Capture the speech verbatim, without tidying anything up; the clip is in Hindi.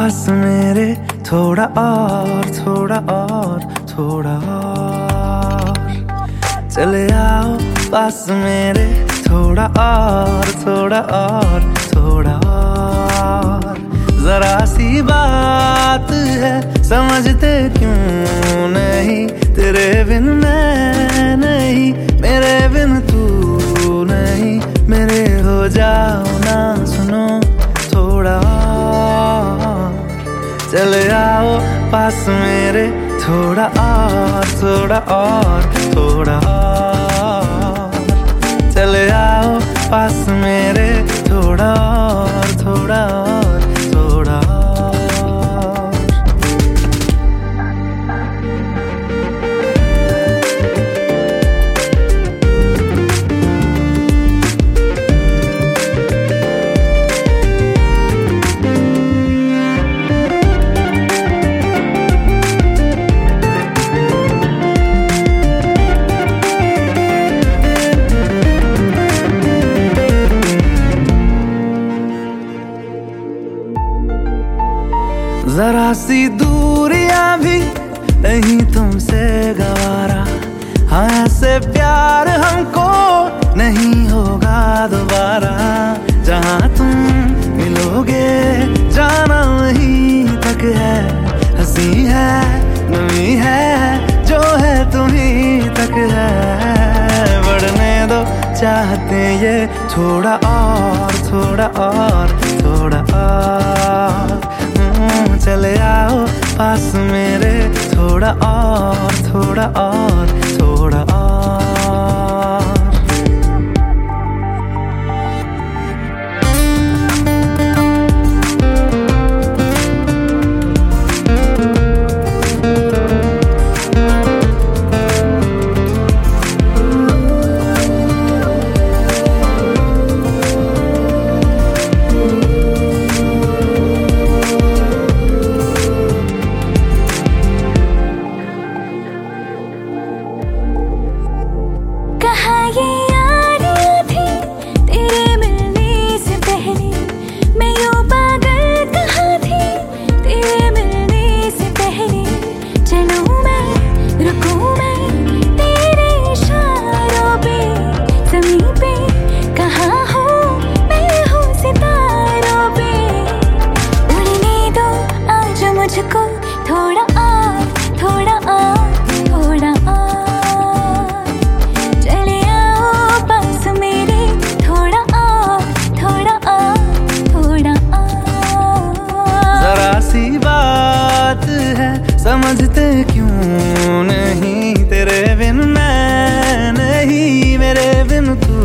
पास मेरे थोड़ा और थोड़ा और थोड़ा और चले आओ पास मेरे थोड़ा और थोड़ा और थोड़ा और जरा सी बात है समझते क्यों नहीं तेरे बिन मैं नहीं मेरे बिन तू नहीं मेरे हो जाओ ना सुनो थोड़ा और चले आओ पास मेरे थोड़ा और थोड़ा और थोड़ा और चले आओ पास मेरे थोड़ा और थोड़ा और थोड़ा और जरा सी दूरियां भी नहीं तुमसे गवारा हाँ ऐसे प्यार हमको नहीं होगा दोबारा जहाँ तुम मिलोगे जाना वहीं तक है हंसी है नमी है जो है तुम्हीं तक है बढ़ने दो चाहते ये थोड़ा और थोड़ा और थोड़ा और चले आओ पास मेरे थोड़ा और थोड़ा और थोड़ा और मुझको थोड़ा और थोड़ा और थोड़ा और चले आओ पास मेरे थोड़ा और थोड़ा और थोड़ा और जरा सी बात है समझते क्यों नहीं तेरे बिन मैं नहीं मेरे बिन तू